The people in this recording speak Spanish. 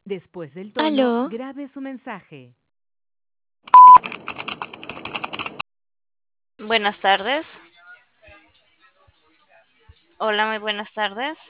Después del tono, Aló, grabe su mensaje. Buenas tardes. Hola, muy buenas tardes.